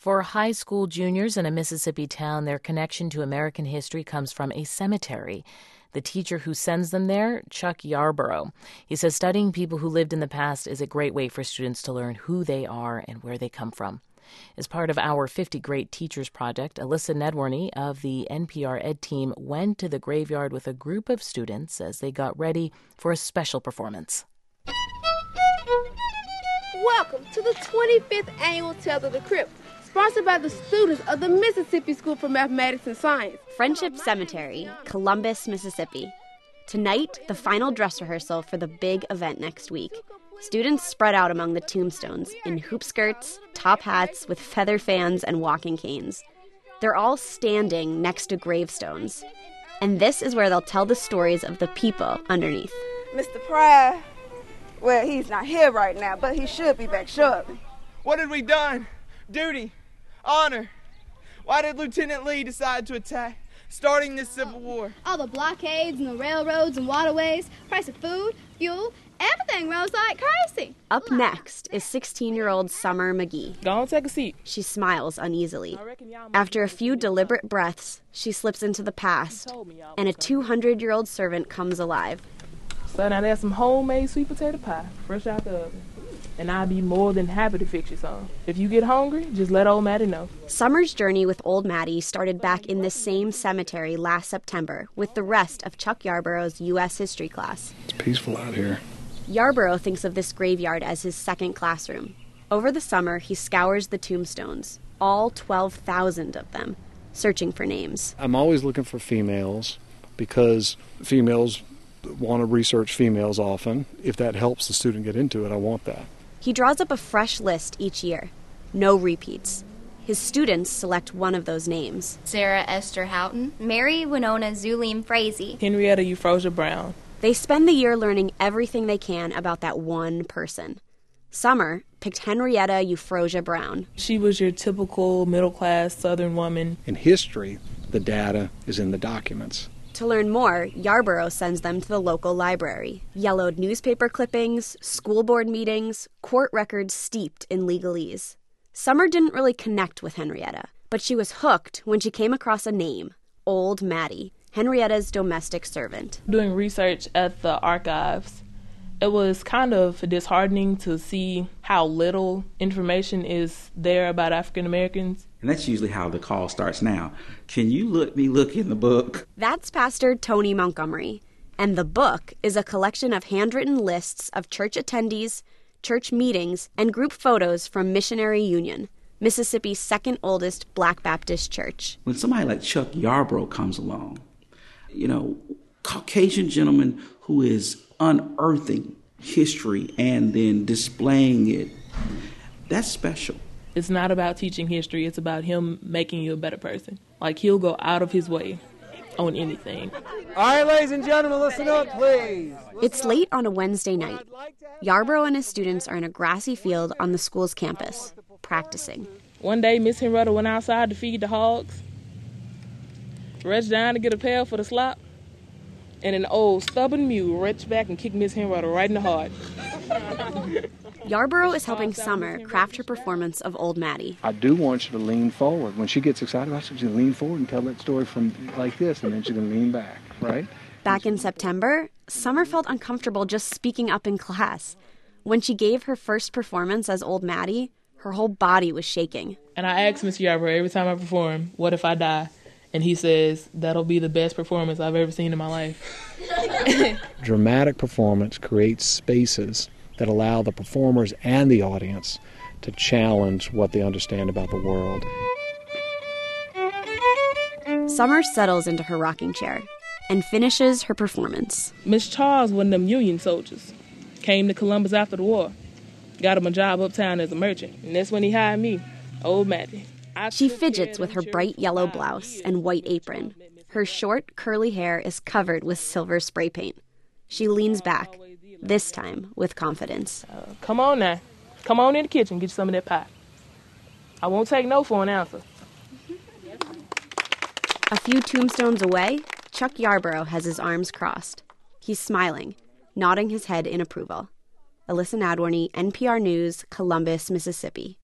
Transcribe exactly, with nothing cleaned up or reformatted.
For high school juniors in a Mississippi town, their connection to American history comes from a cemetery. The teacher who sends them there, Chuck Yarborough. He says studying people who lived in the past is a great way for students to learn who they are and where they come from. As part of our fifty Great Teachers Project, Alyssa Nedwarney of the N P R Ed team went to the graveyard with a group of students as they got ready for a special performance. Welcome to the twenty-fifth Annual Tales of the Crypt, sponsored by the students of the Mississippi School for Mathematics and Science. Friendship Cemetery, Columbus, Mississippi. Tonight, the final dress rehearsal for the big event next week. Students spread out among the tombstones in hoop skirts, top hats with feather fans and walking canes. They're all standing next to gravestones. And this is where they'll tell the stories of the people underneath. Mister Pryor, well, he's not here right now, but he should be back shortly. What had we done? Duty, honor. Why did Lieutenant Lee decide to attack, starting this civil war? All the blockades and the railroads and waterways, price of food, fuel, everything rose like crazy. Up next is sixteen-year-old Summer McGee. Go on, take a seat. She smiles uneasily. After a few deliberate breaths, she slips into the past, and a two hundred year old servant comes alive. So now there's some homemade sweet potato pie, fresh out the oven. And I'd be more than happy to fix you some. If you get hungry, just let old Maddie know. Summer's journey with old Maddie started back in this same cemetery last September with the rest of Chuck Yarborough's U S history class. It's peaceful out here. Yarborough thinks of this graveyard as his second classroom. Over the summer, he scours the tombstones, all twelve thousand of them, searching for names. I'm always looking for females because females want to research females often. If that helps the student get into it, I want that. He draws up a fresh list each year. No repeats. His students select one of those names. Sarah Esther Houghton, Mary Winona Zulim Frazee, Henrietta Euphrosia Brown. They spend the year learning everything they can about that one person. Summer picked Henrietta Euphrosia Brown. She was your typical middle-class Southern woman. In history, the data is in the documents. To learn more, Yarborough sends them to the local library. Yellowed newspaper clippings, school board meetings, court records steeped in legalese. Summer didn't really connect with Henrietta, but she was hooked when she came across a name, Old Maddie, Henrietta's domestic servant. Doing research at the archives, it was kind of disheartening to see how little information is there about African Americans. And that's usually how the call starts now. Can you let me look in the book? That's Pastor Tony Montgomery. And the book is a collection of handwritten lists of church attendees, church meetings, and group photos from Missionary Union, Mississippi's second oldest Black Baptist church. When somebody like Chuck Yarborough comes along, you know, Caucasian gentleman who is unearthing history and then displaying it, that's special. It's not about teaching history. It's about him making you a better person. Like, he'll go out of his way on anything. All right, ladies and gentlemen, listen up, please. Listen it's late on a Wednesday night. Yarborough and his students are in a grassy field on the school's campus, practicing. One day, Miss Henrietta went outside to feed the hogs, reached down to get a pail for the slop, and an old stubborn mule reached back and kicked Miss Henrietta right in the heart. Yarborough is helping Summer craft her performance of Old Maddie. I do want you to lean forward. When she gets excited about something, she's going to lean forward and tell that story from like this, and then she's going to lean back, right? Back in September, Summer felt uncomfortable just speaking up in class. When she gave her first performance as Old Maddie, her whole body was shaking. And I asked Mister Yarborough every time I perform, what if I die? And he says, that'll be the best performance I've ever seen in my life. Dramatic performance creates spaces that allow the performers and the audience to challenge what they understand about the world. Summer settles into her rocking chair and finishes her performance. Miss Charles, one of them Union soldiers, came to Columbus after the war, got him a job uptown as a merchant, and that's when he hired me, Old Maddie. She fidgets with her bright yellow blouse and white apron. Her short, curly hair is covered with silver spray paint. She leans back, this time with confidence. Uh, come on now. Come on in the kitchen, get you some of that pie. I won't take no for an answer. A few tombstones away, Chuck Yarborough has his arms crossed. He's smiling, nodding his head in approval. Alyssa Nedwarney, N P R News, Columbus, Mississippi.